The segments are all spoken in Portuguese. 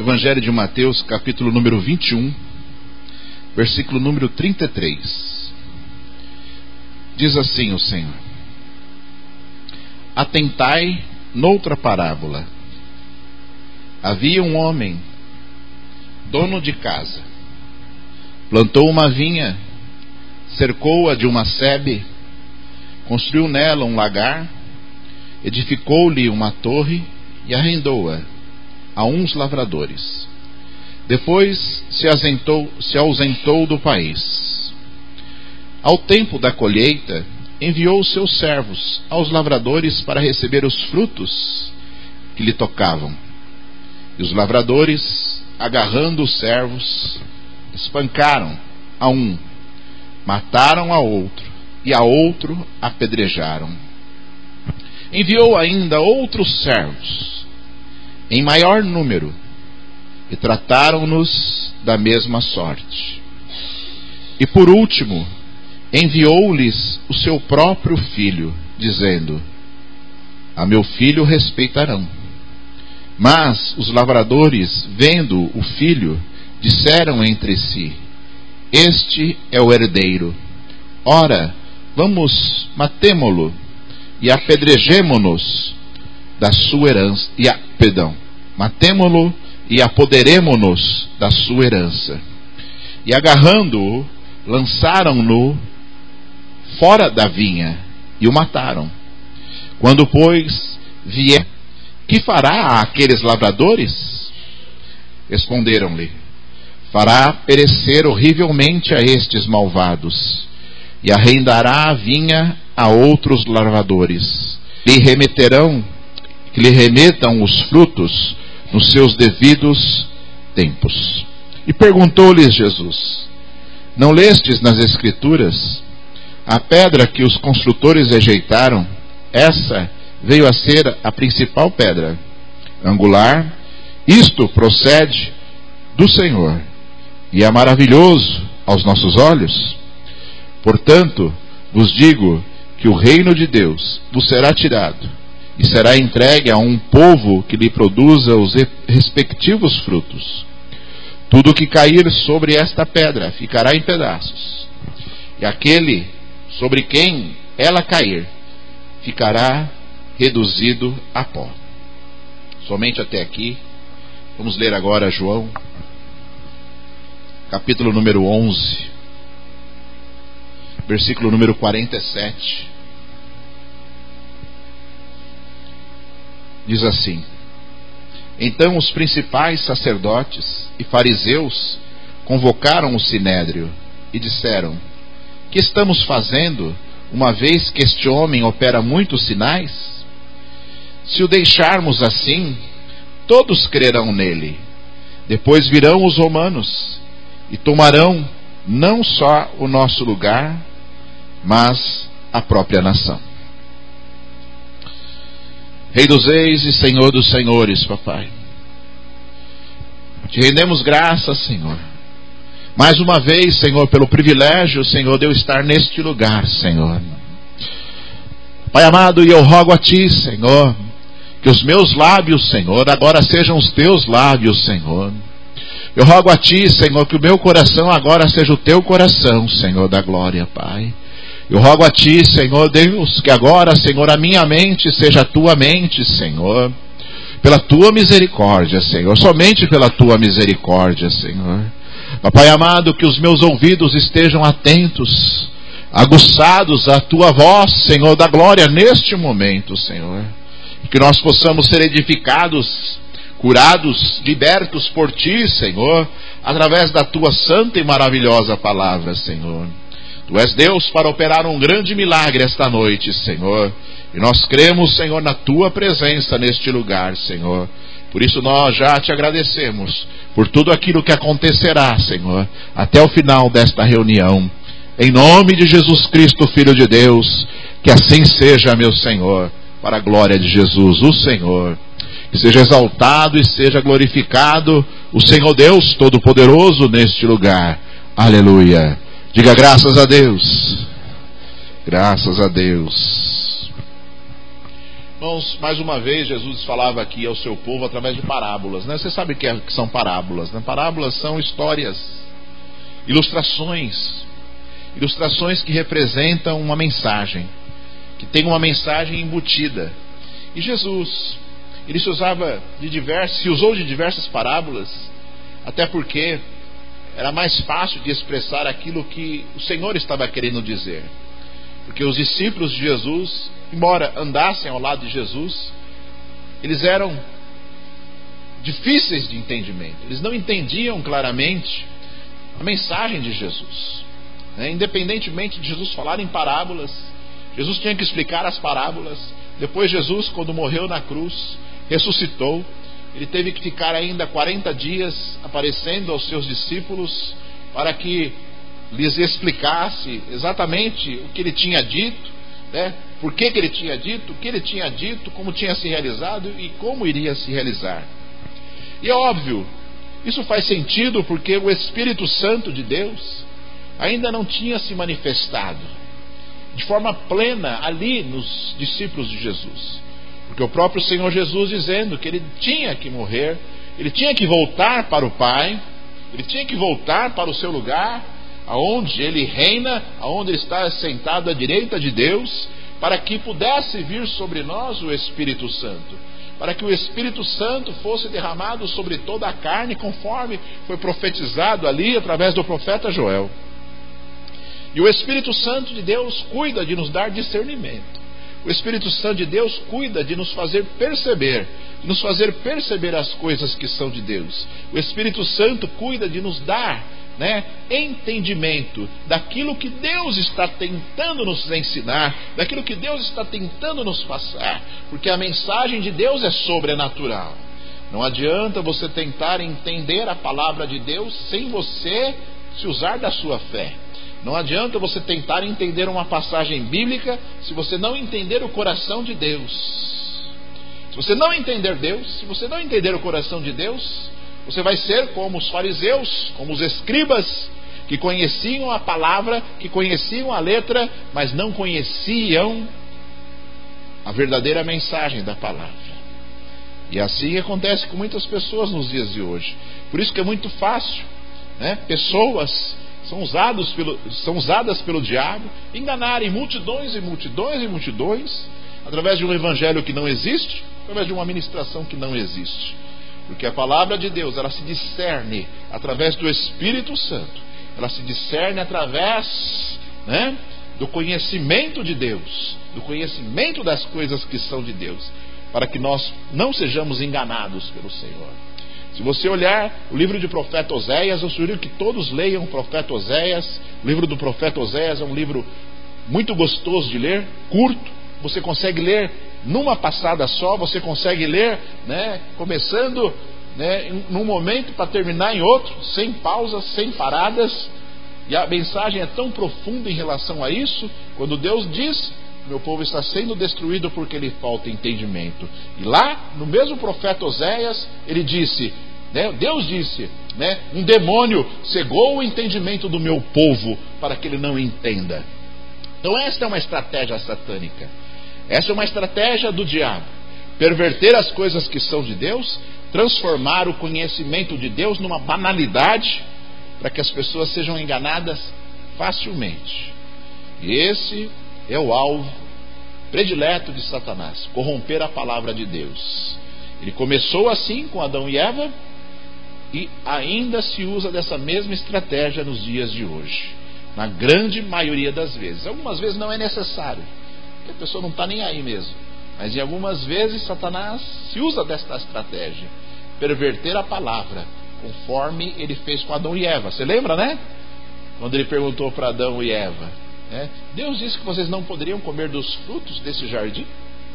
Evangelho de Mateus, capítulo número 21, versículo número 33. Diz assim o Senhor: Atentai noutra parábola. Havia um homem, dono de casa, plantou uma vinha, cercou-a de uma sebe, construiu nela um lagar, edificou-lhe uma torre e arrendou-a a uns lavradores. Depois se ausentou do país. Ao tempo da colheita, enviou os seus servos aos lavradores para receber os frutos que lhe tocavam. E os lavradores, agarrando os servos, espancaram a um, mataram a outro, e a outro apedrejaram. Enviou ainda outros servos, em maior número, e trataram-nos da mesma sorte. E por último, enviou-lhes o seu próprio filho, dizendo: A meu filho respeitarão. Mas os lavradores, vendo o filho, disseram entre si: Este é o herdeiro. Ora, vamos, matemo-lo e apedrejemo-nos da sua herança. Matemo-lo e apoderemo-nos da sua herança. E agarrando-o, lançaram-no fora da vinha e o mataram. Quando, pois, vier, que fará àqueles lavradores? Responderam-lhe: Fará perecer horrivelmente a estes malvados, e arrendará a vinha a outros lavradores. Que lhe remetam os frutos nos seus devidos tempos. E perguntou-lhes Jesus: Não lestes nas Escrituras? A pedra que os construtores rejeitaram, essa veio a ser a principal pedra angular. Isto procede do Senhor, e é maravilhoso aos nossos olhos. Portanto, vos digo que o reino de Deus vos será tirado, e será entregue a um povo que lhe produza os respectivos frutos. Tudo que cair sobre esta pedra ficará em pedaços, e aquele sobre quem ela cair ficará reduzido a pó. Somente até aqui. Vamos ler agora João, capítulo número 11, versículo número 47. Diz assim: Então os principais sacerdotes e fariseus convocaram o sinédrio e disseram: Que estamos fazendo, uma vez que este homem opera muitos sinais? Se o deixarmos assim, todos crerão nele. Depois virão os romanos e tomarão não só o nosso lugar, mas a própria nação. Rei dos reis e Senhor dos senhores, papai, te rendemos graças, Senhor, mais uma vez, Senhor, pelo privilégio, Senhor, de eu estar neste lugar, Senhor. Pai amado, e eu rogo a Ti, Senhor, que os meus lábios, Senhor, agora sejam os Teus lábios, Senhor. Eu rogo a Ti, Senhor, que o meu coração agora seja o Teu coração, Senhor da glória, Pai. Eu rogo a Ti, Senhor Deus, que agora, Senhor, a minha mente seja a Tua mente, Senhor, pela Tua misericórdia, Senhor, somente pela Tua misericórdia, Senhor. Papai amado, que os meus ouvidos estejam atentos, aguçados à Tua voz, Senhor da glória, neste momento, Senhor. Que nós possamos ser edificados, curados, libertos por Ti, Senhor, através da Tua santa e maravilhosa palavra, Senhor. Tu és Deus para operar um grande milagre esta noite, Senhor. E nós cremos, Senhor, na Tua presença neste lugar, Senhor. Por isso nós já Te agradecemos por tudo aquilo que acontecerá, Senhor, até o final desta reunião. Em nome de Jesus Cristo, Filho de Deus, que assim seja, meu Senhor, para a glória de Jesus, o Senhor. Que seja exaltado e seja glorificado o Senhor Deus Todo-Poderoso neste lugar. Aleluia. Diga graças a Deus. Graças a Deus. Irmãos, mais uma vez Jesus falava aqui ao seu povo através de parábolas, né? Você sabe o que são parábolas, né? Parábolas são histórias, ilustrações que representam uma mensagem, que tem uma mensagem embutida. E Jesus, ele se usou de diversas parábolas, até porque era mais fácil de expressar aquilo que o Senhor estava querendo dizer. Porque os discípulos de Jesus, embora andassem ao lado de Jesus, eles eram difíceis de entendimento. Eles não entendiam claramente a mensagem de Jesus. Independentemente de Jesus falar em parábolas, Jesus tinha que explicar as parábolas. Depois Jesus, quando morreu na cruz, ressuscitou, ele teve que ficar ainda 40 dias aparecendo aos seus discípulos para que lhes explicasse exatamente o que ele tinha dito, né? Por que ele tinha dito, o que ele tinha dito, como tinha se realizado e como iria se realizar. E é óbvio, isso faz sentido porque o Espírito Santo de Deus ainda não tinha se manifestado de forma plena ali nos discípulos de Jesus. Porque o próprio Senhor Jesus dizendo que ele tinha que morrer, ele tinha que voltar para o Pai, ele tinha que voltar para o seu lugar, aonde ele reina, aonde ele está sentado à direita de Deus, para que pudesse vir sobre nós o Espírito Santo, para que o Espírito Santo fosse derramado sobre toda a carne, conforme foi profetizado ali através do profeta Joel. E o Espírito Santo de Deus cuida de nos dar discernimento. O Espírito Santo de Deus cuida de nos fazer perceber as coisas que são de Deus. O Espírito Santo cuida de nos dar, entendimento daquilo que Deus está tentando nos ensinar, daquilo que Deus está tentando nos passar, porque a mensagem de Deus é sobrenatural. Não adianta você tentar entender a palavra de Deus sem você se usar da sua fé. Não adianta você tentar entender uma passagem bíblica se você não entender o coração de Deus. Se você não entender Deus, se você não entender o coração de Deus, você vai ser como os fariseus, como os escribas, que conheciam a palavra, que conheciam a letra, mas não conheciam a verdadeira mensagem da palavra. E assim acontece com muitas pessoas nos dias de hoje. Por isso que é muito fácil, pessoas são usadas pelo diabo, enganarem multidões e multidões e multidões, através de um evangelho que não existe, através de uma ministração que não existe. Porque a palavra de Deus, ela se discerne através do Espírito Santo, ela se discerne através do conhecimento de Deus, do conhecimento das coisas que são de Deus, para que nós não sejamos enganados pelo Senhor. Se você olhar o livro do profeta Oséias, eu sugiro que todos leiam o profeta Oséias. O livro do profeta Oséias é um livro muito gostoso de ler, curto. Você consegue ler numa passada só, você consegue ler, começando num momento para terminar em outro, sem pausas, sem paradas. E a mensagem é tão profunda em relação a isso, quando Deus diz: meu povo está sendo destruído porque lhe falta entendimento. E lá, no mesmo profeta Oséias, ele disse, Deus disse, um demônio cegou o entendimento do meu povo para que ele não entenda. Então esta é uma estratégia satânica. Essa é uma estratégia do diabo. Perverter as coisas que são de Deus, transformar o conhecimento de Deus numa banalidade, para que as pessoas sejam enganadas facilmente. E esse é o alvo predileto de Satanás, corromper a palavra de Deus. Ele começou assim com Adão e Eva e ainda se usa dessa mesma estratégia nos dias de hoje, na grande maioria das vezes. Algumas vezes não é necessário, porque a pessoa não está nem aí mesmo, mas em algumas vezes Satanás se usa desta estratégia, perverter a palavra, conforme ele fez com Adão e Eva. Você lembra, quando ele perguntou para Adão e Eva, Deus disse que vocês não poderiam comer dos frutos desse jardim?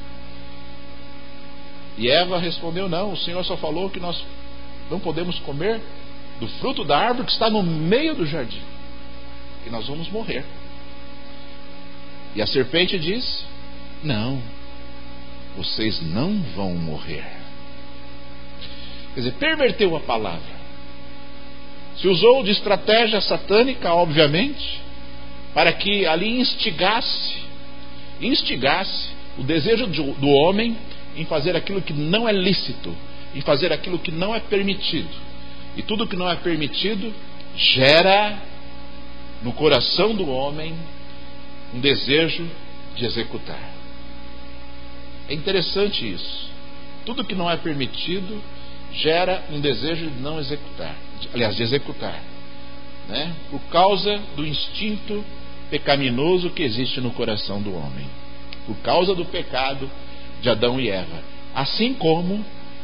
E Eva respondeu: não, o Senhor só falou que nós não podemos comer do fruto da árvore que está no meio do jardim, que nós vamos morrer. E a serpente disse: não, vocês não vão morrer. Quer dizer, perverteu a palavra, se usou de estratégia satânica, obviamente, para que ali instigasse o desejo do homem em fazer aquilo que não é lícito, em fazer aquilo que não é permitido. E tudo que não é permitido gera no coração do homem um desejo de executar. É interessante isso. Tudo que não é permitido gera um desejo de não executar, de executar, né? Por causa do instinto pecaminoso que existe no coração do homem, por causa do pecado de Adão e Eva. Assim como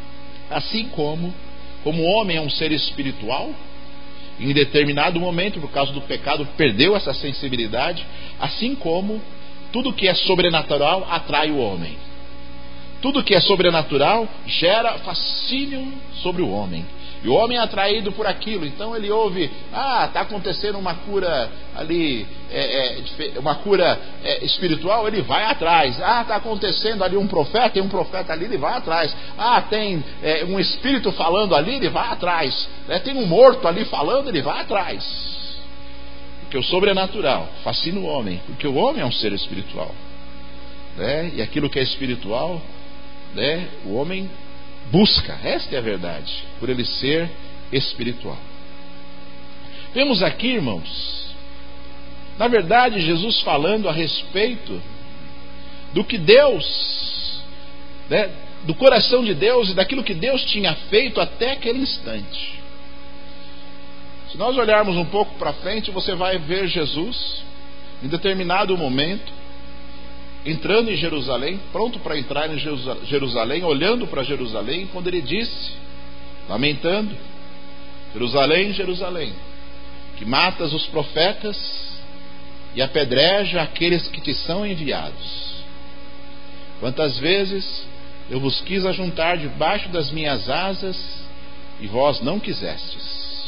o homem é um ser espiritual, em determinado momento, por causa do pecado, perdeu essa sensibilidade. Assim como tudo que é sobrenatural atrai o homem. Tudo que é sobrenatural gera fascínio sobre o homem. E o homem é atraído por aquilo. Então ele ouve: está acontecendo uma cura ali, uma cura espiritual, ele vai atrás. Está acontecendo ali um profeta, tem um profeta ali, ele vai atrás. Tem um espírito falando ali, ele vai atrás. Tem um morto ali falando, ele vai atrás. Porque o sobrenatural fascina o homem, porque o homem é um ser espiritual, né? E aquilo que é espiritual, né, o homem busca, esta é a verdade, por ele ser espiritual. Vemos aqui, irmãos, na verdade, Jesus falando a respeito do que Deus, né, do coração de Deus e daquilo que Deus tinha feito até aquele instante. Se nós olharmos um pouco para frente, você vai ver Jesus, em determinado momento, entrando em Jerusalém, pronto para entrar em Jerusalém, olhando para Jerusalém, quando ele disse, lamentando: Jerusalém, Jerusalém, que matas os profetas e apedreja aqueles que te são enviados. Quantas vezes eu vos quis ajuntar debaixo das minhas asas e vós não quisestes.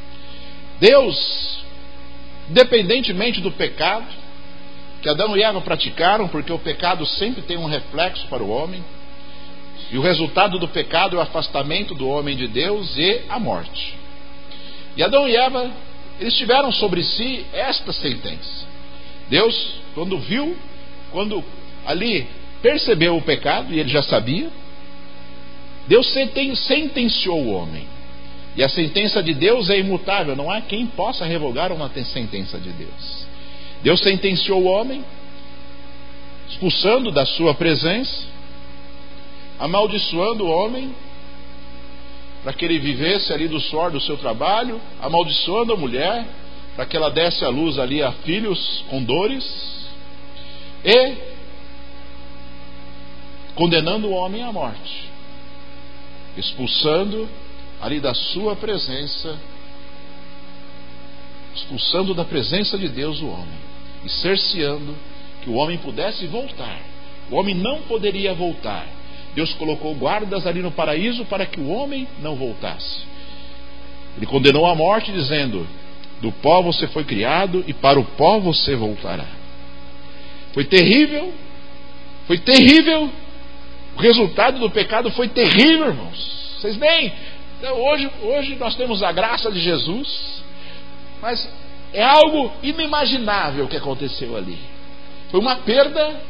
Deus, independentemente do pecado que Adão e Eva praticaram, porque o pecado sempre tem um reflexo para o homem, e o resultado do pecado é o afastamento do homem de Deus e a morte. E Adão e Eva, eles tiveram sobre si esta sentença. Deus, quando ali percebeu o pecado, e ele já sabia, Deus sentenciou o homem. E a sentença de Deus é imutável, não há quem possa revogar uma sentença de Deus. Deus sentenciou o homem, expulsando da sua presença, amaldiçoando o homem, para que ele vivesse ali do suor do seu trabalho, amaldiçoando a mulher, para que ela desse à luz ali a filhos com dores, e condenando o homem à morte, expulsando ali da sua presença, expulsando da presença de Deus o homem, e cerceando que o homem pudesse voltar. O homem não poderia voltar. Deus colocou guardas ali no paraíso para que o homem não voltasse. Ele condenou à morte, dizendo: do pó você foi criado e para o pó você voltará. Foi terrível. Foi terrível. O resultado do pecado foi terrível, irmãos. Vocês nem... Hoje nós temos a graça de Jesus, mas é algo inimaginável o que aconteceu ali. Foi uma perda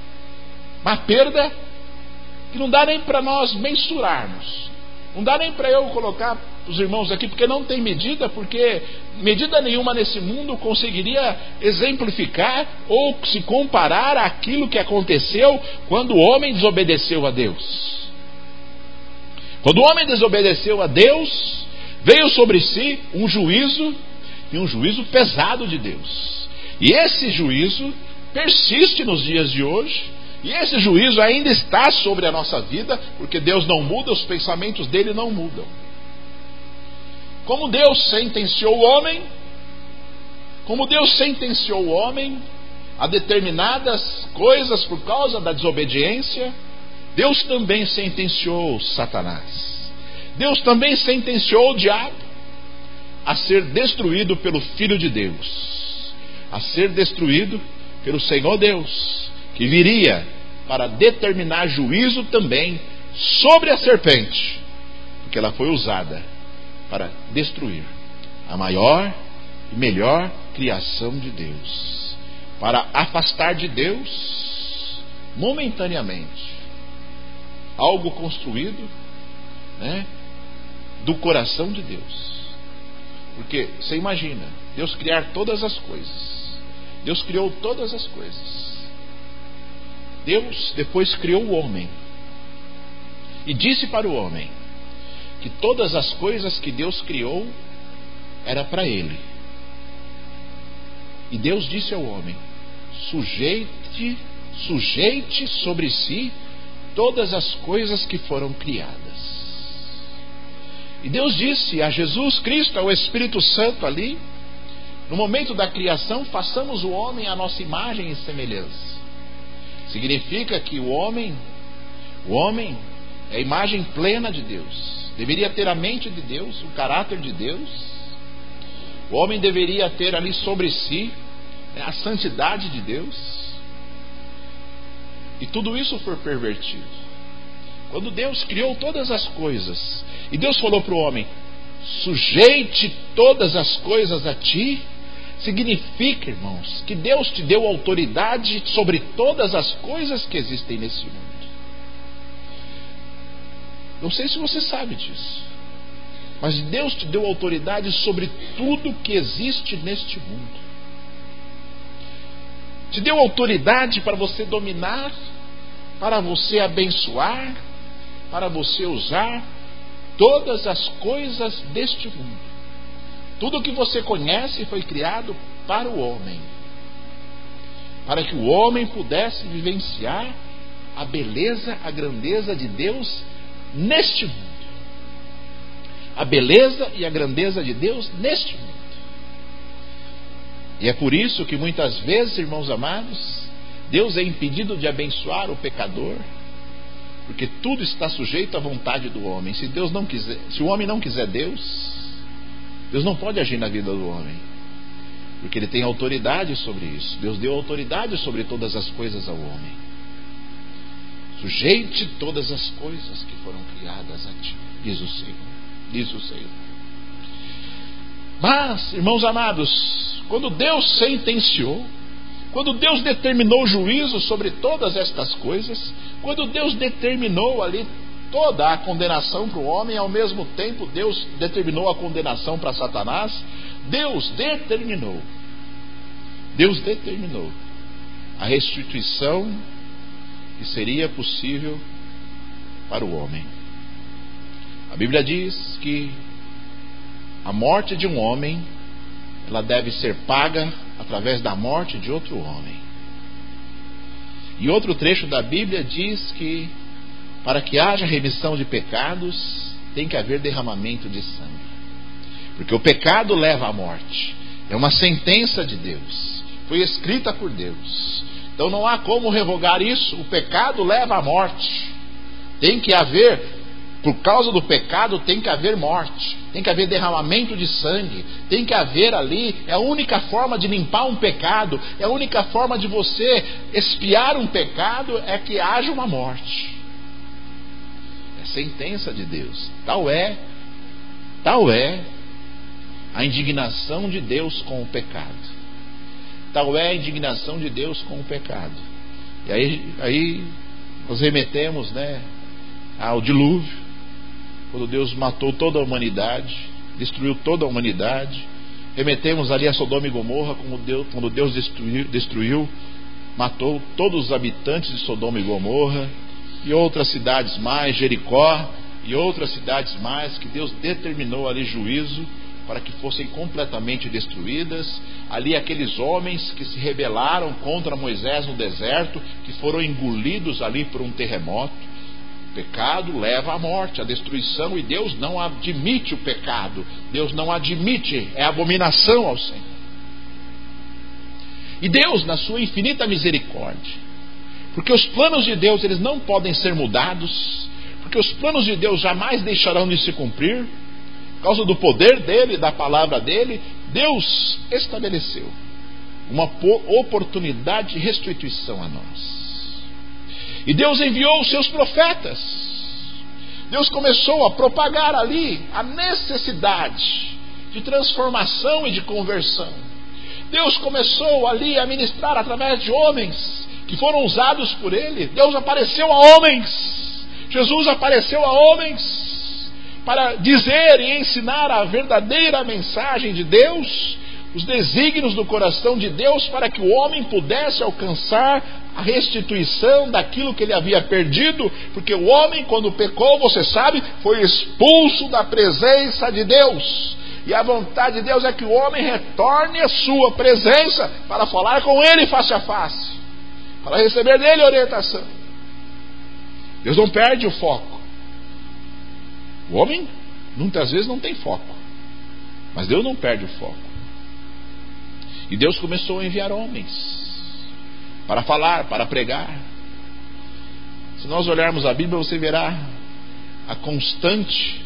que não dá nem para nós mensurarmos. Não dá nem para eu colocar os irmãos aqui, porque não tem medida, porque medida nenhuma nesse mundo conseguiria exemplificar ou se comparar àquilo que aconteceu quando o homem desobedeceu a Deus. Quando o homem desobedeceu a Deus, veio sobre si um juízo, e um juízo pesado de Deus. E esse juízo persiste nos dias de hoje, e esse juízo ainda está sobre a nossa vida, porque Deus não muda, os pensamentos dele não mudam. Como Deus sentenciou o homem a determinadas coisas por causa da desobediência, Deus também sentenciou Satanás. Deus também sentenciou o diabo a ser destruído pelo Filho de Deus, a ser destruído pelo Senhor Deus, que viria para determinar juízo também sobre a serpente, porque ela foi usada para destruir a maior e melhor criação de Deus, para afastar de Deus momentaneamente, algo construído, né, do coração de Deus. Porque você imagina, Deus criar todas as coisas. Deus criou todas as coisas. Deus depois criou o homem e disse para o homem que todas as coisas que Deus criou era para ele. E Deus disse ao homem: sujeite sobre si todas as coisas que foram criadas. E Deus disse a Jesus Cristo, ao Espírito Santo ali, no momento da criação: façamos o homem à nossa imagem e semelhança. Significa que o homem é a imagem plena de Deus. Deveria ter a mente de Deus, o caráter de Deus. O homem deveria ter ali sobre si a santidade de Deus. E tudo isso foi pervertido. Quando Deus criou todas as coisas, e Deus falou para o homem: sujeite todas as coisas a ti, significa, irmãos, que Deus te deu autoridade sobre todas as coisas que existem nesse mundo. Não sei se você sabe disso, mas Deus te deu autoridade sobre tudo que existe neste mundo. Te deu autoridade para você dominar, para você abençoar, para você usar todas as coisas deste mundo. Tudo que você conhece foi criado para o homem, para que o homem pudesse vivenciar a beleza, a grandeza de Deus neste mundo. A beleza e a grandeza de Deus neste mundo. E é por isso que muitas vezes, irmãos amados, Deus é impedido de abençoar o pecador, porque tudo está sujeito à vontade do homem. Se Deus não quiser, se o homem não quiser Deus não pode agir na vida do homem, porque ele tem autoridade sobre isso. Deus deu autoridade sobre todas as coisas ao homem. Sujeite todas as coisas que foram criadas a ti, diz o Senhor. Diz o Senhor. Mas, irmãos amados, quando Deus sentenciou, quando Deus determinou juízo sobre todas estas coisas, quando Deus determinou ali toda a condenação para o homem, ao mesmo tempo Deus determinou a condenação para Satanás, Deus determinou a restituição que seria possível para o homem. A Bíblia diz que a morte de um homem, ela deve ser paga através da morte de outro homem. E outro trecho da Bíblia diz que para que haja remissão de pecados, tem que haver derramamento de sangue. Porque o pecado leva à morte. É uma sentença de Deus. Foi escrita por Deus. Então não há como revogar isso. O pecado leva à morte. Tem que haver, por causa do pecado, tem que haver morte. Tem que haver derramamento de sangue. Tem que haver ali, é a única forma de limpar um pecado, é a única forma de você expiar um pecado, é que haja uma morte. É sentença de Deus. Tal é a indignação de Deus com o pecado. Tal é a indignação de Deus com o pecado. E aí nós remetemos, né, ao dilúvio, quando Deus matou toda a humanidade, destruiu toda a humanidade. Remetemos ali a Sodoma e Gomorra, quando Deus destruiu, matou todos os habitantes de Sodoma e Gomorra, e outras cidades mais, Jericó, e outras cidades mais, que Deus determinou ali juízo para que fossem completamente destruídas. Ali aqueles homens que se rebelaram contra Moisés no deserto, que foram engolidos ali por um terremoto. O pecado leva à morte, à destruição, e Deus não admite o pecado. Deus não admite, é abominação ao Senhor. E Deus, na sua infinita misericórdia, porque os planos de Deus, eles não podem ser mudados, porque os planos de Deus jamais deixarão de se cumprir, por causa do poder dele, da palavra dele, Deus estabeleceu uma oportunidade de restituição a nós. E Deus enviou os seus profetas. Deus começou a propagar ali a necessidade de transformação e de conversão. Deus começou ali a ministrar através de homens que foram usados por Ele. Deus apareceu a homens, Jesus apareceu a homens para dizer e ensinar a verdadeira mensagem de Deus, os desígnios do coração de Deus, para que o homem pudesse alcançar a restituição daquilo que ele havia perdido, porque o homem, quando pecou, você sabe, foi expulso da presença de Deus, e a vontade de Deus é que o homem retorne à sua presença, para falar com Ele face a face, para receber dele orientação. Deus não perde o foco. O homem, muitas vezes, não tem foco, mas Deus não perde o foco. E Deus começou a enviar homens para falar, para pregar. Se nós olharmos a Bíblia, você verá a constante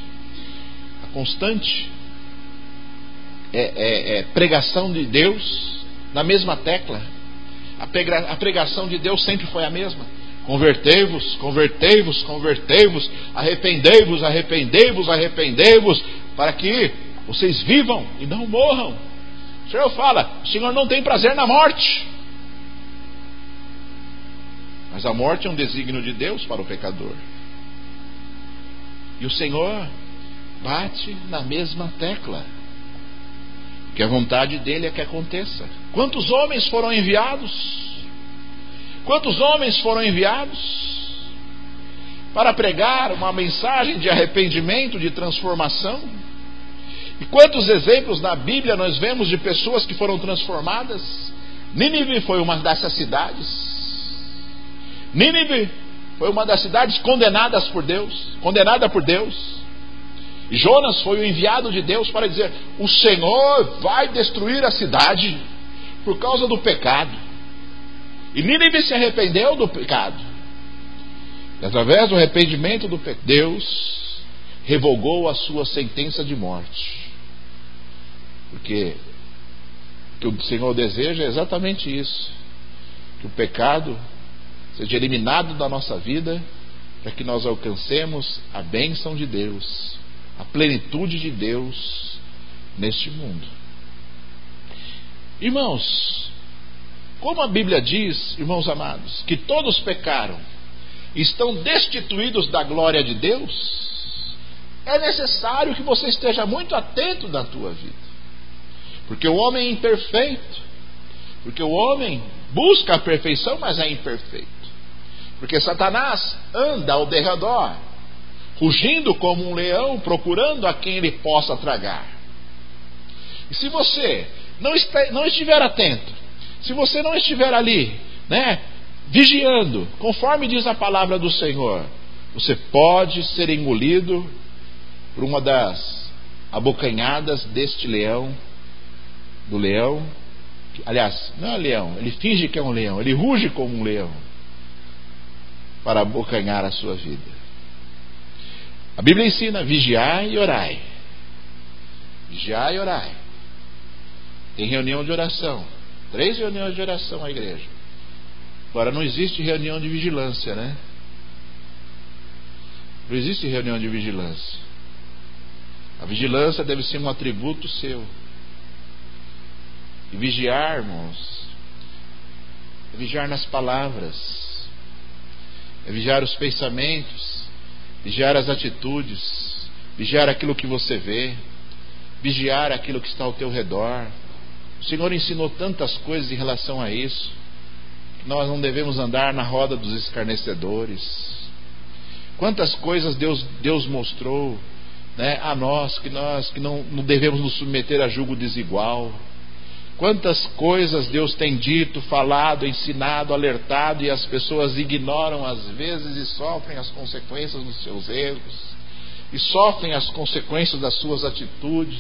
pregação de Deus na mesma tecla. A pregação de Deus sempre foi a mesma: convertei-vos, convertei-vos, convertei-vos, arrependei-vos, arrependei-vos, arrependei-vos, para que vocês vivam e não morram. O Senhor fala: o Senhor não tem prazer na morte. Mas a morte é um desígnio de Deus para o pecador. E o Senhor bate na mesma tecla, que a vontade dele é que aconteça. Quantos homens foram enviados? Quantos homens foram enviados para pregar uma mensagem de arrependimento, de transformação? E quantos exemplos na Bíblia nós vemos de pessoas que foram transformadas? Nínive foi uma dessas cidades. Nínive foi uma das cidades condenada por Deus. E Jonas foi o enviado de Deus para dizer: o Senhor vai destruir a cidade por causa do pecado. E Nínive se arrependeu do pecado. E através do arrependimento do pecado, Deus revogou a sua sentença de morte. Porque o que o Senhor deseja é exatamente isso: que o pecado seja eliminado da nossa vida, para que nós alcancemos a bênção de Deus, a plenitude de Deus neste mundo. Irmãos, como a Bíblia diz, irmãos amados, que todos pecaram e estão destituídos da glória de Deus, é necessário que você esteja muito atento na tua vida, porque o homem é imperfeito, porque o homem busca a perfeição, mas é imperfeito. Porque Satanás anda ao derredor, rugindo como um leão, procurando a quem ele possa tragar. E se você não estiver atento, se você não estiver ali, vigiando, conforme diz a palavra do Senhor, você pode ser engolido por uma das abocanhadas deste leão, do leão. Aliás, não é leão, ele finge que é um leão, ele ruge como um leão, para abocanhar a sua vida. A Bíblia ensina: vigiai e orai. Vigiai e orai. Tem reunião de oração, 3 reuniões de oração na igreja. Agora, não existe reunião de vigilância, né? Não existe reunião de vigilância. A vigilância deve ser um atributo seu. E vigiar, irmãos, é vigiar nas palavras, é vigiar os pensamentos, vigiar as atitudes, vigiar aquilo que você vê, vigiar aquilo que está ao teu redor. O Senhor ensinou tantas coisas em relação a isso, que nós não devemos andar na roda dos escarnecedores. Quantas coisas Deus mostrou, a nós que não devemos nos submeter a julgo desigual. Quantas coisas Deus tem dito, falado, ensinado, alertado, e as pessoas ignoram às vezes e sofrem as consequências dos seus erros, e sofrem as consequências das suas atitudes.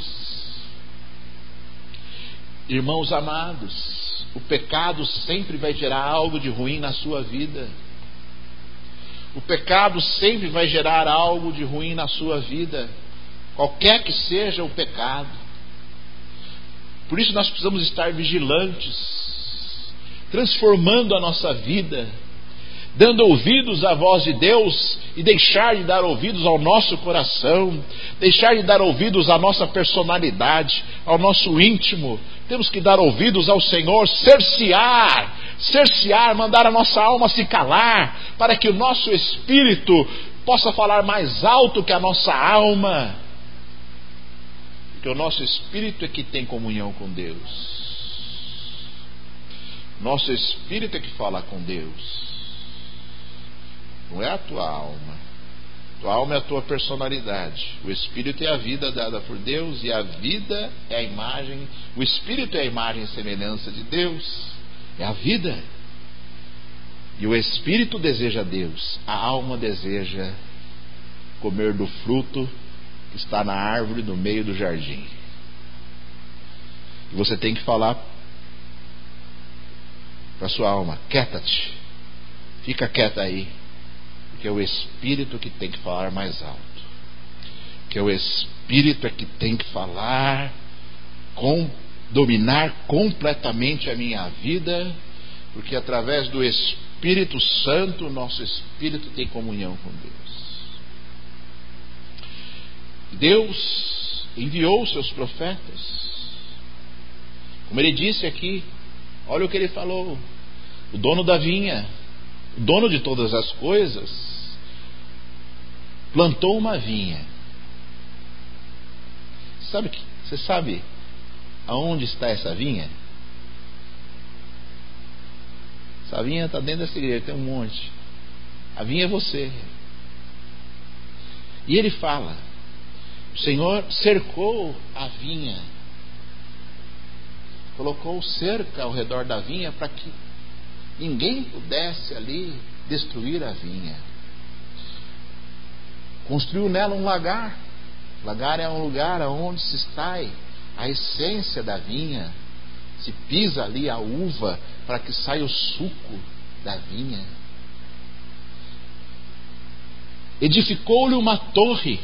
Irmãos amados, o pecado sempre vai gerar algo de ruim na sua vida. O pecado sempre vai gerar algo de ruim na sua vida, qualquer que seja o pecado. Por isso nós precisamos estar vigilantes, transformando a nossa vida, dando ouvidos à voz de Deus e deixar de dar ouvidos ao nosso coração, deixar de dar ouvidos à nossa personalidade, ao nosso íntimo. Temos que dar ouvidos ao Senhor, cercear, mandar a nossa alma se calar, para que o nosso espírito possa falar mais alto que a nossa alma, porque o nosso espírito é que tem comunhão com Deus. Nosso espírito é que fala com Deus. Não é a tua alma. Tua alma é a tua personalidade. O espírito é a vida dada por Deus, e a vida é a imagem. O espírito é a imagem e semelhança de Deus. É a vida. E o espírito deseja Deus. A alma deseja comer do fruto que está na árvore no meio do jardim. E você tem que falar para a sua alma: quieta-te, fica quieta aí, porque é o espírito que tem que falar mais alto, que é o espírito é que tem que falar, dominar completamente a minha vida, porque através do Espírito Santo, nosso espírito tem comunhão com Deus. Deus enviou os seus profetas, como ele disse aqui. Olha o que ele falou: o dono da vinha, o dono de todas as coisas, plantou uma vinha. Você sabe aonde está essa vinha? Essa vinha está dentro dessa igreja, tem um monte. A vinha é você. E ele fala: o Senhor cercou a vinha, colocou cerca ao redor da vinha para que ninguém pudesse ali destruir a vinha. Construiu nela um lagar. Lagar é um lugar onde se extrai a essência da vinha. Se pisa ali a uva para que saia o suco da vinha. Edificou-lhe uma torre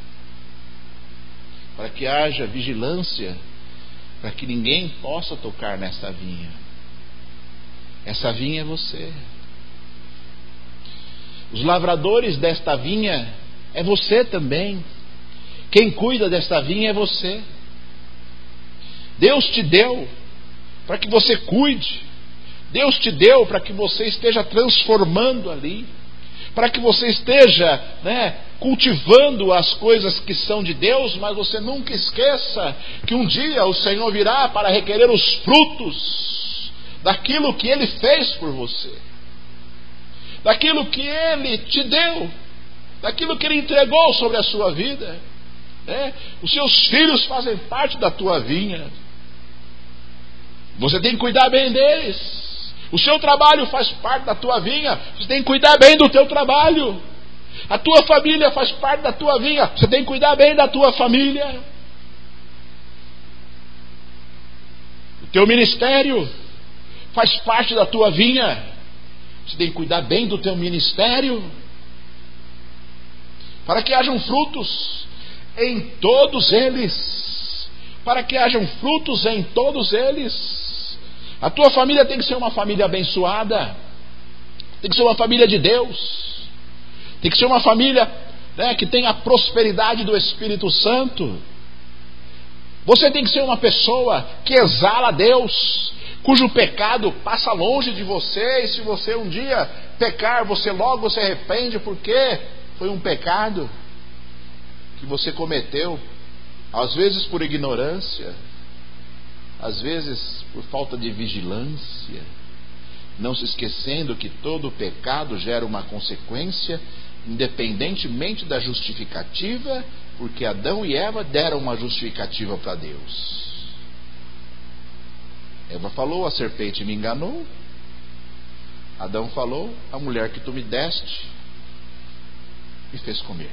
para que haja vigilância, para que ninguém possa tocar nessa vinha. Essa vinha é você. Os lavradores desta vinha é você também. Quem cuida desta vinha é você. Deus te deu para que você cuide. Deus te deu para que você esteja transformando ali, para que você esteja, cultivando as coisas que são de Deus. Mas você nunca esqueça que um dia o Senhor virá para requerer os frutos daquilo que Ele fez por você, daquilo que Ele te deu, daquilo que Ele entregou sobre a sua vida. Os seus filhos fazem parte da tua vinha. Você tem que cuidar bem deles. O seu trabalho faz parte da tua vinha. Você tem que cuidar bem do teu trabalho. A tua família faz parte da tua vinha. Você tem que cuidar bem da tua família. O teu ministério faz parte da tua vinha. Você tem que cuidar bem do teu ministério, para que hajam frutos em todos eles. Para que hajam frutos em todos eles. A tua família tem que ser uma família abençoada. Tem que ser uma família de Deus. Tem que ser uma família, que tenha a prosperidade do Espírito Santo. Você tem que ser uma pessoa que exala a Deus, cujo pecado passa longe de você. E se você um dia pecar, você logo se arrepende, porque foi um pecado que você cometeu, às vezes por ignorância, às vezes por falta de vigilância, não se esquecendo que todo pecado gera uma consequência, independentemente da justificativa, porque Adão e Eva deram uma justificativa para Deus. Eva falou: a serpente me enganou. Adão falou: a mulher que tu me deste me fez comer.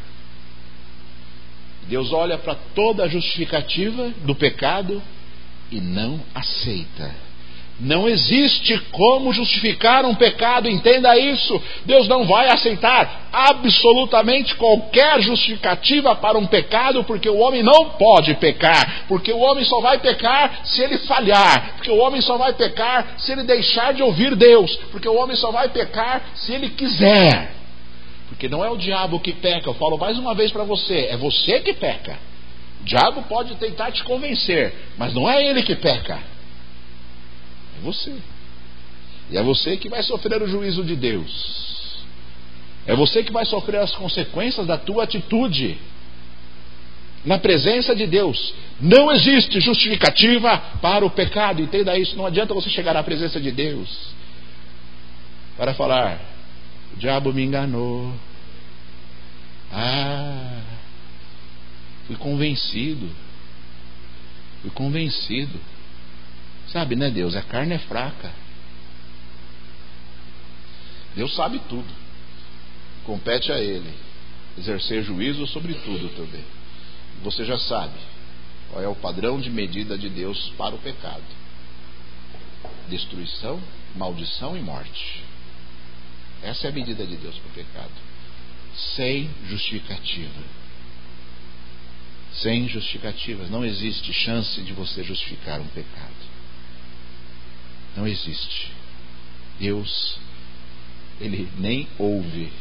Deus olha para toda a justificativa do pecado e não aceita. Não existe como justificar um pecado, entenda isso. Deus não vai aceitar absolutamente qualquer justificativa para um pecado, porque o homem não pode pecar, porque o homem só vai pecar se ele falhar, porque o homem só vai pecar se ele deixar de ouvir Deus, porque o homem só vai pecar se ele quiser. Porque não é o diabo que peca, eu falo mais uma vez para você, é você que peca. O diabo pode tentar te convencer, mas não é ele que peca. É você. E é você que vai sofrer o juízo de Deus. É você que vai sofrer as consequências da tua atitude. Na presença de Deus. Não existe justificativa para o pecado. Entenda isso. Não adianta você chegar na presença de Deus para falar: o diabo me enganou. Fui convencido. Sabe, né, Deus? A carne é fraca. Deus sabe tudo. Compete a Ele exercer juízo sobre tudo também. Você já sabe qual é o padrão de medida de Deus para o pecado: destruição, maldição e morte. Essa é a medida de Deus para o pecado. Sem justificativa. Sem justificativas. Não existe chance de você justificar um pecado. Não existe. Deus, Ele nem ouve.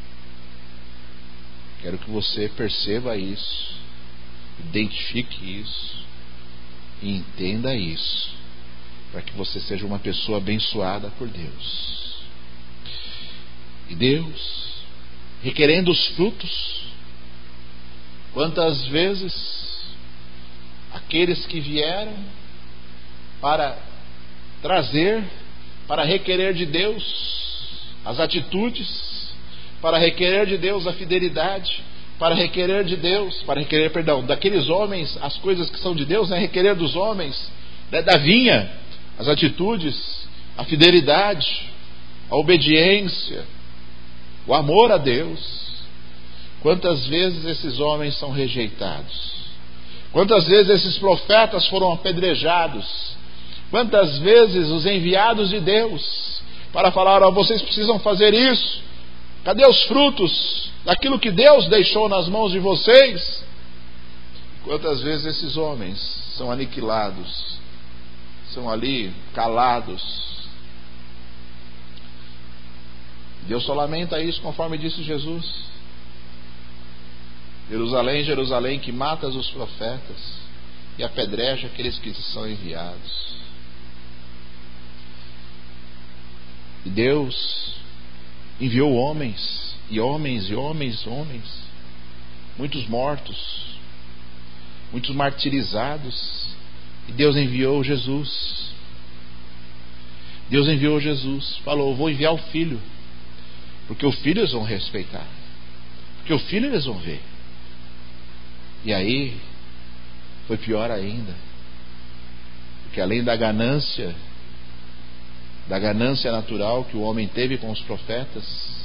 Quero que você perceba isso, identifique isso e entenda isso, para que você seja uma pessoa abençoada por Deus. E Deus, requerendo os frutos, quantas vezes aqueles que vieram para trazer, para requerer de Deus as atitudes, para requerer de Deus a fidelidade, para requerer de Deus, daqueles homens as coisas que são de Deus, requerer dos homens, da vinha, as atitudes, a fidelidade, a obediência, o amor a Deus. Quantas vezes esses homens são rejeitados? Quantas vezes esses profetas foram apedrejados? Quantas vezes os enviados de Deus para falar: vocês precisam fazer isso? Cadê os frutos daquilo que Deus deixou nas mãos de vocês? Quantas vezes esses homens são aniquilados, são ali calados? Deus só lamenta isso, conforme disse Jesus: Jerusalém, Jerusalém, que matas os profetas e apedreja aqueles que são enviados. E Deus enviou homens, muitos mortos, muitos martirizados, e Deus enviou Jesus. Falou: vou enviar o Filho, porque o Filho eles vão respeitar, porque o Filho eles vão ver. E aí foi pior ainda, porque além da ganância natural que o homem teve com os profetas,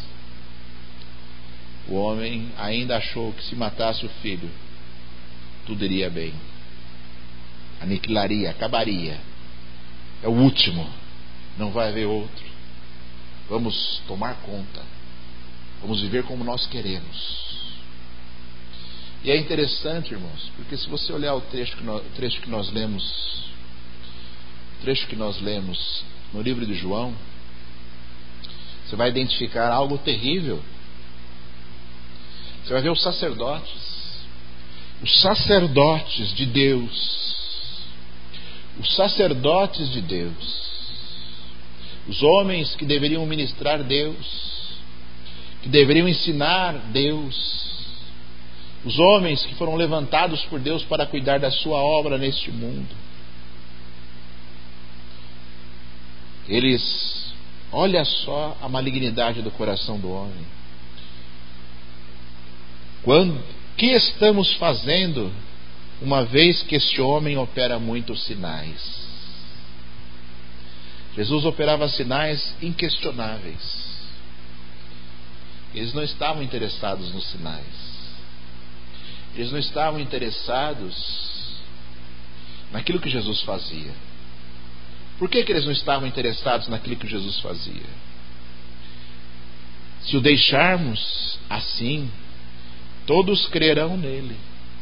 o homem ainda achou que se matasse o filho, tudo iria bem, aniquilaria, acabaria, é o último, não vai haver outro, vamos tomar conta, vamos viver como nós queremos. E é interessante, irmãos, porque se você olhar o trecho que nós lemos no livro de João, você vai identificar algo terrível. Você vai ver os sacerdotes de Deus, os homens que deveriam ministrar Deus, que deveriam ensinar Deus, os homens que foram levantados por Deus para cuidar da sua obra neste mundo. Eles, olha só a malignidade do coração do homem. Que estamos fazendo uma vez que este homem opera muitos sinais? Jesus operava sinais inquestionáveis. Eles não estavam interessados nos sinais. Eles não estavam interessados naquilo que Jesus fazia. Por que eles não estavam interessados naquilo que Jesus fazia? Se o deixarmos assim, todos crerão nele.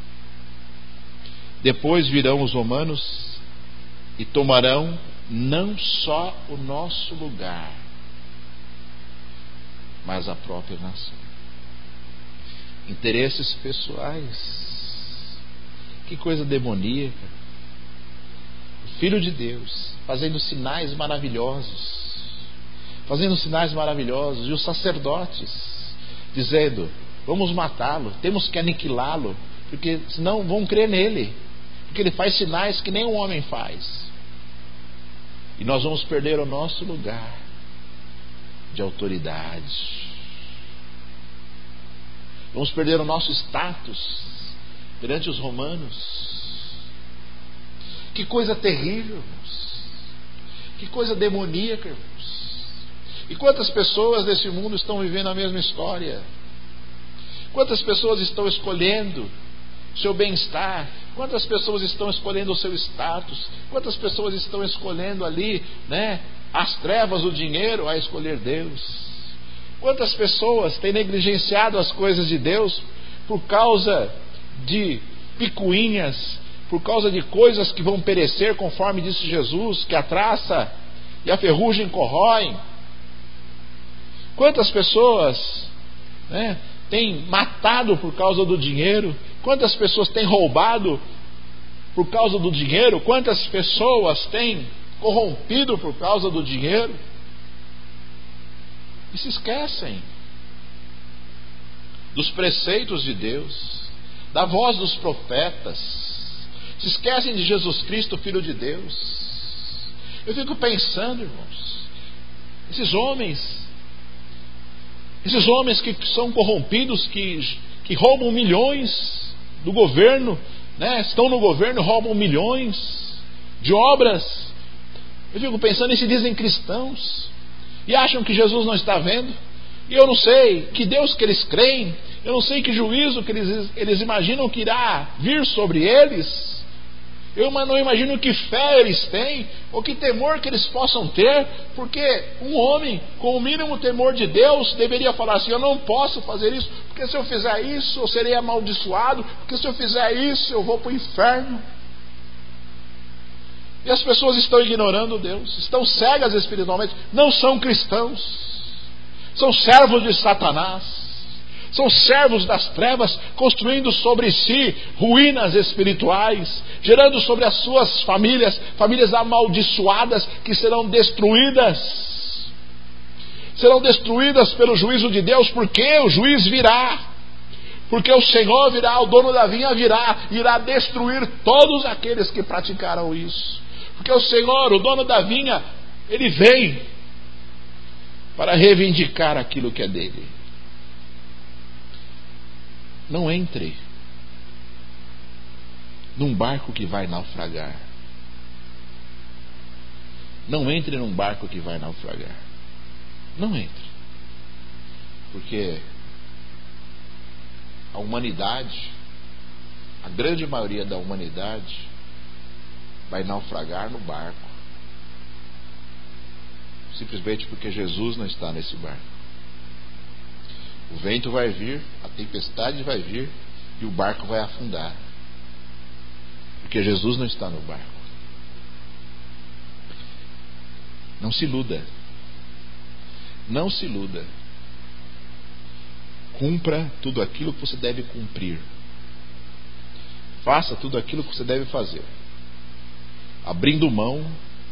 Depois virão os romanos e tomarão não só o nosso lugar, mas a própria nação. Interesses pessoais. Que coisa demoníaca. O Filho de Deus fazendo sinais maravilhosos. Fazendo sinais maravilhosos. E os sacerdotes dizendo: vamos matá-lo, temos que aniquilá-lo, porque senão vão crer nele, porque ele faz sinais que nem um homem faz. E nós vamos perder o nosso lugar de autoridade. Vamos perder o nosso status perante os romanos. Que coisa terrível, irmãos. Que coisa demoníaca, irmãos. E quantas pessoas desse mundo estão vivendo a mesma história? Quantas pessoas estão escolhendo seu bem-estar? Quantas pessoas estão escolhendo o seu status? Quantas pessoas estão escolhendo ali, as trevas, o dinheiro, a escolher Deus? Quantas pessoas têm negligenciado as coisas de Deus por causa de picuinhas, por causa de coisas que vão perecer, conforme disse Jesus, que a traça e a ferrugem corroem? Quantas pessoas têm matado por causa do dinheiro? Quantas pessoas têm roubado por causa do dinheiro? Quantas pessoas têm corrompido por causa do dinheiro? E se esquecem dos preceitos de Deus, da voz dos profetas, se esquecem de Jesus Cristo, Filho de Deus. Eu fico pensando, irmãos, esses homens que são corrompidos, que roubam milhões do governo, estão no governo e roubam milhões de obras. Eu fico pensando, e se dizem cristãos e acham que Jesus não está vendo. E eu não sei que Deus que eles creem, eu não sei que juízo que eles imaginam que irá vir sobre eles. Eu não imagino que fé eles têm, ou que temor que eles possam ter, porque um homem com o mínimo temor de Deus deveria falar assim: eu não posso fazer isso, porque se eu fizer isso eu serei amaldiçoado, porque se eu fizer isso eu vou para o inferno. E as pessoas estão ignorando Deus, estão cegas espiritualmente, não são cristãos, são servos de Satanás, são servos das trevas, construindo sobre si ruínas espirituais, gerando sobre as suas famílias amaldiçoadas que serão destruídas pelo juízo de Deus, porque o juiz virá, porque o Senhor virá, o dono da vinha virá, irá destruir todos aqueles que praticaram isso. Porque o Senhor, o dono da vinha, ele vem para reivindicar aquilo que é dele. Não entre num barco que vai naufragar. Não entre num barco que vai naufragar. Não entre. Porque a humanidade, a grande maioria da humanidade, vai naufragar no barco, simplesmente porque Jesus não está nesse barco. O vento vai vir, a tempestade vai vir e o barco vai afundar, porque Jesus não está no barco. Não se iluda. Não se iluda. Cumpra tudo aquilo que você deve cumprir. Faça tudo aquilo que você deve fazer, abrindo mão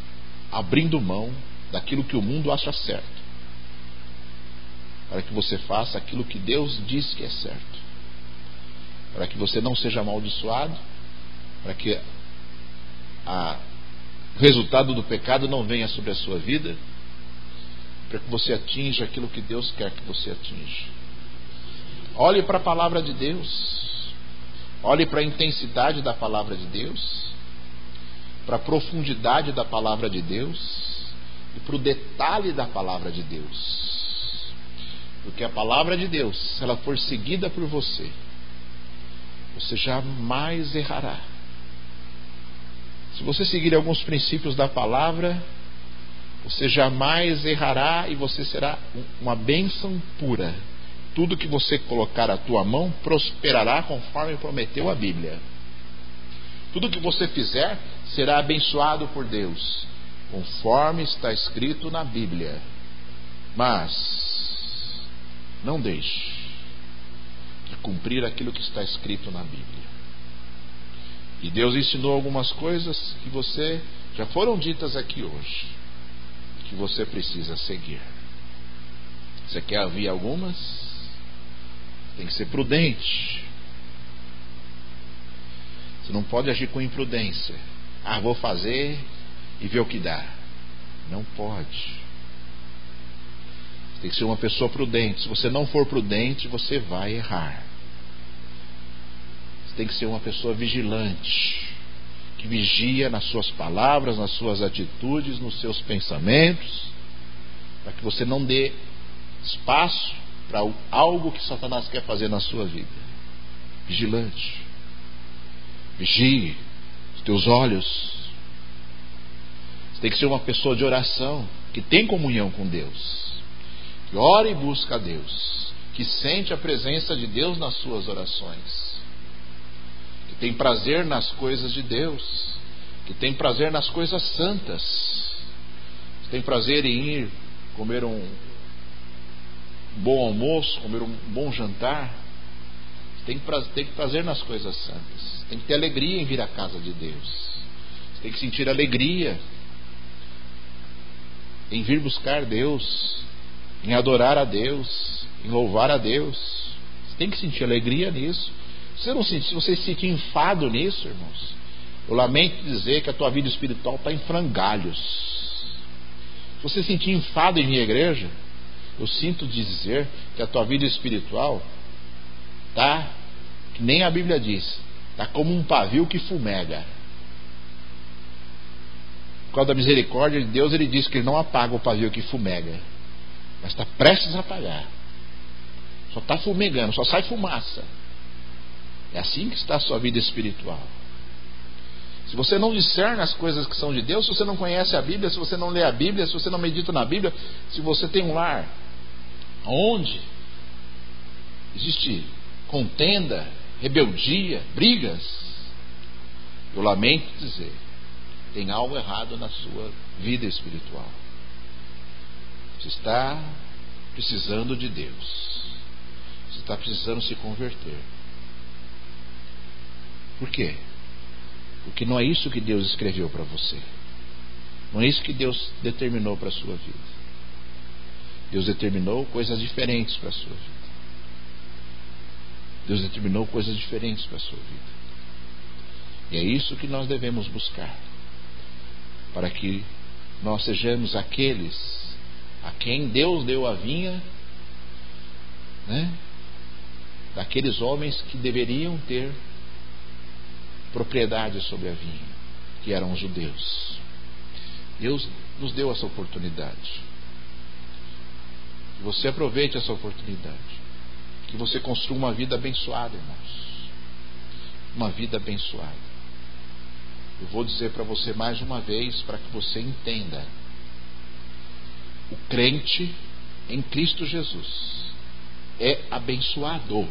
daquilo que o mundo acha certo, para que você faça aquilo que Deus diz que é certo, para que você não seja amaldiçoado, para que o resultado do pecado não venha sobre a sua vida, para que você atinja aquilo que Deus quer que você atinja. Olhe para a palavra de Deus, olhe para a intensidade da palavra de Deus, para a profundidade da palavra de Deus e para o detalhe da palavra de Deus. Porque a palavra de Deus, se ela for seguida por você, você jamais errará. Se você seguir alguns princípios da palavra, você jamais errará e você será uma bênção pura. Tudo que você colocar a tua mão prosperará, conforme prometeu a Bíblia. Tudo que você fizer será abençoado por Deus, conforme está escrito na Bíblia. Mas não deixe de cumprir aquilo que está escrito na Bíblia. E Deus ensinou algumas coisas que você já foram ditas aqui hoje, que você precisa seguir. Você quer ouvir algumas? Tem que ser prudente. Você não pode agir com imprudência. Vou fazer e ver o que dá. Não pode. Você tem que ser uma pessoa prudente. Se você não for prudente, você vai errar. Você tem que ser uma pessoa vigilante, que vigia nas suas palavras, nas suas atitudes, nos seus pensamentos, para que você não dê espaço para algo que Satanás quer fazer na sua vida. Vigilante. Vigie os teus olhos. Você tem que ser uma pessoa de oração, que tem comunhão com Deus, que ora e busca a Deus, que sente a presença de Deus nas suas orações, que tem prazer nas coisas de Deus, que tem prazer nas coisas santas, que tem prazer em ir comer um bom almoço, comer um bom jantar. Tem que prazer nas coisas santas. Tem que ter alegria em vir à casa de Deus. Você tem que sentir alegria em vir buscar Deus, em adorar a Deus, em louvar a Deus. Você tem que sentir alegria nisso. Se você se sentir enfado nisso, irmãos, eu lamento dizer que a tua vida espiritual está em frangalhos. Se você sentir enfado em minha igreja, eu sinto dizer que a tua vida espiritual está, que nem a Bíblia diz, está como um pavio que fumega. Por causa da misericórdia de Deus, ele diz que ele não apaga o pavio que fumega, mas está prestes a apagar. Só está fumegando, só sai fumaça. É assim que está a sua vida espiritual. Se você não discerne as coisas que são de Deus, se você não conhece a Bíblia, se você não lê a Bíblia, se você não medita na Bíblia, se você tem um lar onde existe contenda, rebeldia, brigas, eu lamento dizer, tem algo errado na sua vida espiritual. Você está precisando de Deus. Você está precisando se converter. Por quê? Porque não é isso que Deus escreveu para você. Não é isso que Deus determinou para a sua vida. Deus determinou coisas diferentes para a sua vida. Deus determinou coisas diferentes para a sua vida. E é isso que nós devemos buscar, para que nós sejamos aqueles a quem Deus deu a vinha, né? Daqueles homens que deveriam ter propriedade sobre a vinha, que eram os judeus. Deus nos deu essa oportunidade. Que você aproveite essa oportunidade. Que você construa uma vida abençoada, irmãos. Uma vida abençoada. Eu vou dizer para você mais uma vez, para que você entenda. O crente em Cristo Jesus é abençoado.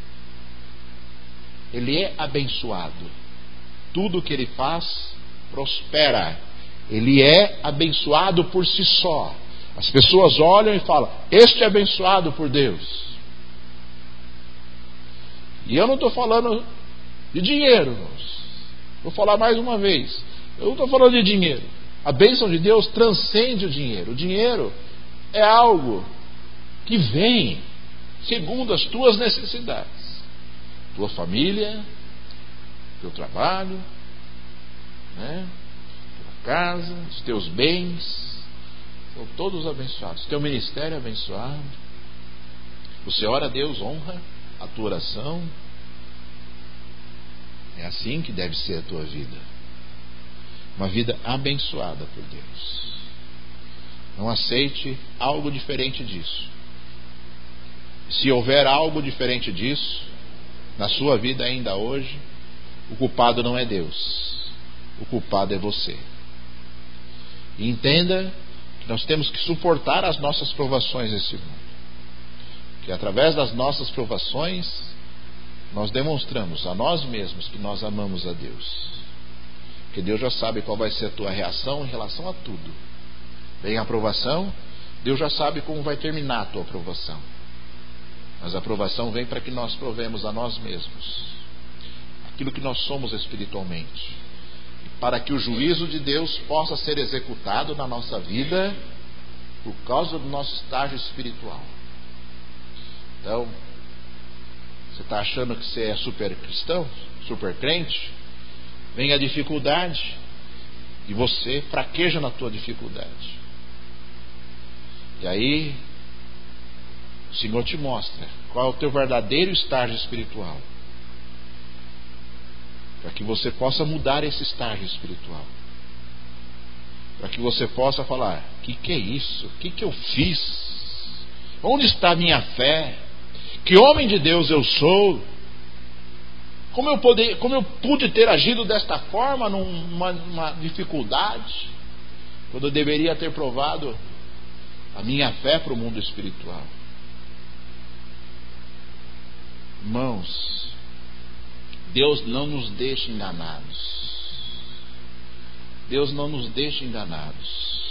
Ele é abençoado. Tudo que ele faz prospera. Ele é abençoado por si só. As pessoas olham e falam: este é abençoado por Deus. E eu não estou falando de dinheiro, irmãos. Vou falar mais uma vez. Eu não estou falando de dinheiro. A bênção de Deus transcende o dinheiro. O dinheiro é algo que vem segundo as tuas necessidades. Tua família, teu trabalho, né? Tua casa, os teus bens são todos abençoados. Teu ministério é abençoado. Você ora a Deus, honra a tua oração. É assim que deve ser a tua vida. Uma vida abençoada por Deus. Não aceite algo diferente disso. Se houver algo diferente disso na sua vida ainda hoje, o culpado não é Deus. o culpado é você. E entenda que nós temos que suportar as nossas provações nesse mundo. Que através das nossas provações nós demonstramos a nós mesmos que nós amamos a Deus. Porque Deus já sabe qual vai ser a tua reação em relação a tudo. Vem a aprovação, Deus já sabe como vai terminar a tua aprovação. Mas a aprovação vem para que nós provemos a nós mesmos aquilo que nós somos espiritualmente, e para que o juízo de Deus possa ser executado na nossa vida por causa do nosso estágio espiritual. Então, você está achando que você é super cristão, super crente? Vem a dificuldade e você fraqueja na tua dificuldade. E aí o Senhor te mostra qual é o teu verdadeiro estágio espiritual, para que você possa mudar esse estágio espiritual, para que você possa falar: que é isso? O que eu fiz? Onde está a minha fé? Que homem de Deus eu sou? Como eu pude ter agido desta forma numa dificuldade, quando eu deveria ter provado a minha fé para o mundo espiritual? Irmãos, Deus não nos deixa enganados. Deus não nos deixa enganados.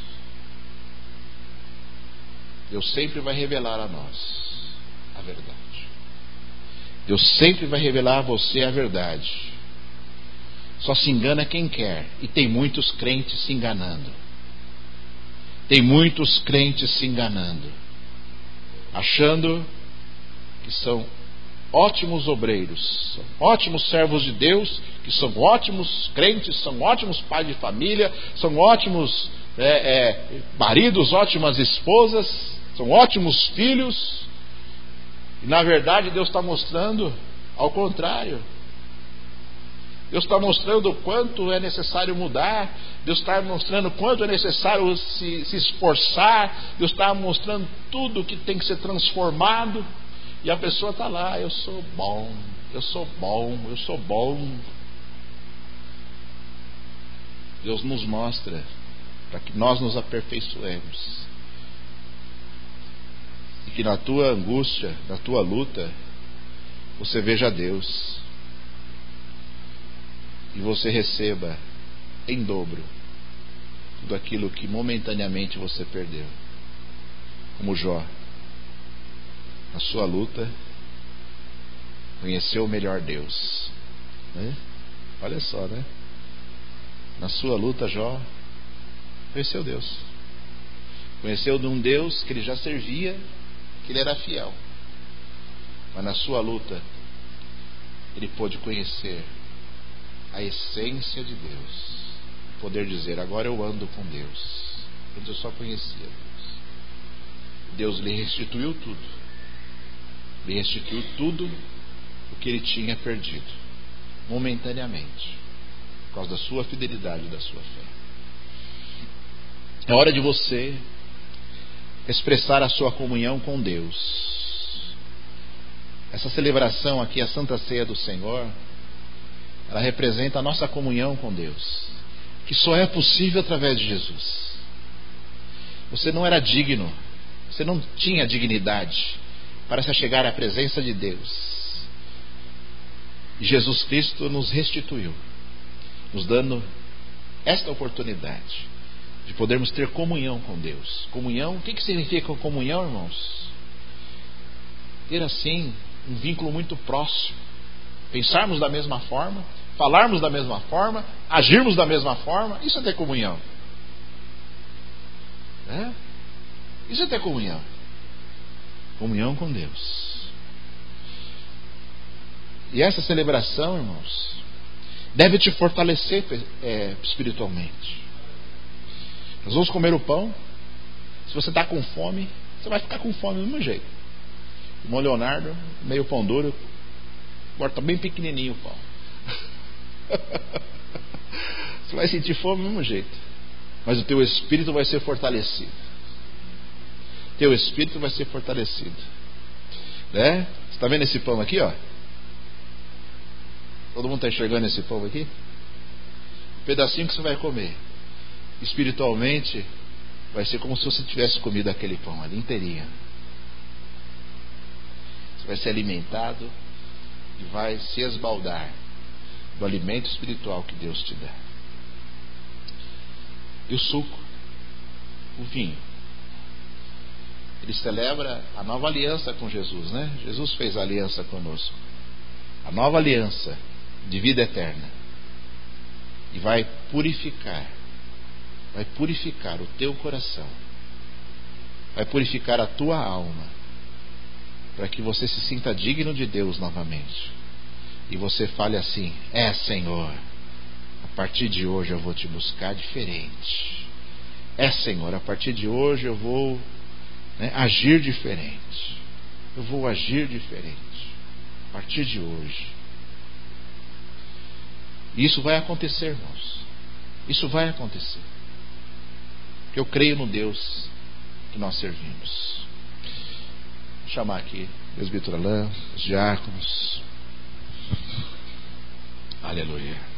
Deus sempre vai revelar a nós a verdade. Deus sempre vai revelar a você a verdade. Só se engana quem quer. E tem muitos crentes se enganando. Tem muitos crentes se enganando, achando que são ótimos obreiros, são ótimos servos de Deus, que são ótimos crentes, são ótimos pais de família, são ótimos maridos, ótimas esposas, são ótimos filhos. E na verdade Deus está mostrando ao contrário. Deus está mostrando o quanto é necessário mudar. Deus está mostrando o quanto é necessário se esforçar. Deus está mostrando tudo que tem que ser transformado. E a pessoa está lá: eu sou bom, eu sou bom, eu sou bom. Deus nos mostra para que nós nos aperfeiçoemos. E que na tua angústia, na tua luta, você veja Deus. E você receba em dobro tudo aquilo que momentaneamente você perdeu. Como Jó, na sua luta, conheceu o melhor Deus, né? Olha só, né? Na sua luta, Jó conheceu Deus. Conheceu de um Deus que ele já servia, que ele era fiel. Mas na sua luta, ele pôde conhecer a essência de Deus, poder dizer: agora eu ando com Deus. Antes eu só conhecia Deus. Deus lhe restituiu tudo. Lhe restituiu tudo o que ele tinha perdido, momentaneamente, por causa da sua fidelidade e da sua fé. É hora de você expressar a sua comunhão com Deus. Essa celebração aqui, a Santa Ceia do Senhor, ela representa a nossa comunhão com Deus, que só é possível através de Jesus. Você não era digno, você não tinha dignidade para se chegar à presença de Deus. E Jesus Cristo nos restituiu, nos dando esta oportunidade de podermos ter comunhão com Deus. Comunhão, o que significa comunhão, irmãos? Ter assim um vínculo muito próximo, pensarmos da mesma forma, falarmos da mesma forma, agirmos da mesma forma. Isso é ter comunhão, né? Isso é ter comunhão. Comunhão com Deus. E essa celebração, irmãos, deve te fortalecer espiritualmente. Nós vamos comer o pão. Se você está com fome, você vai ficar com fome do mesmo jeito. O irmão Leonardo, meio pão duro, agora está bem pequenininho o pão. Você vai sentir fome do mesmo jeito, mas o teu espírito vai ser fortalecido. Teu espírito vai ser fortalecido, né? Você está vendo esse pão aqui, ó? Todo mundo está enxergando esse pão aqui? pedacinho que você vai comer, espiritualmente, vai ser como se você tivesse comido aquele pão ali inteirinho. Você vai ser alimentado e vai se esbaldar do alimento espiritual que Deus te dá. E o suco, o vinho, ele celebra a nova aliança com Jesus, né? Jesus fez a aliança conosco, a nova aliança de vida eterna, e vai purificar o teu coração, vai purificar a tua alma, para que você se sinta digno de Deus novamente, e você fale assim: Senhor, a partir de hoje eu vou te buscar diferente. Senhor, a partir de hoje eu vou agir diferente. Eu vou agir diferente a partir de hoje. E isso vai acontecer, irmãos. Isso vai acontecer. Porque eu creio no Deus que nós servimos. Vou chamar aqui o presbítero Alain, os diáconos. Aleluia.